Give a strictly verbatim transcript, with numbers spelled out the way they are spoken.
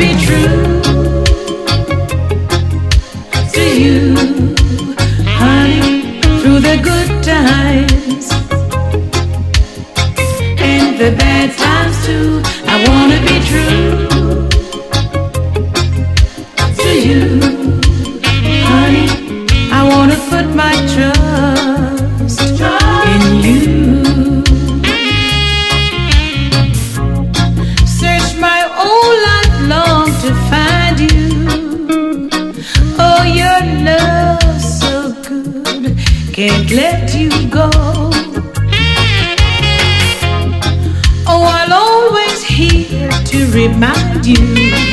be true to you, honey, through the good times and the bad times too. I wanna be true to you, honey. I wanna put my trust in you. Search my whole life long to find you. Oh, your love's so good, can't let you go. Oh, I'll always here to remind you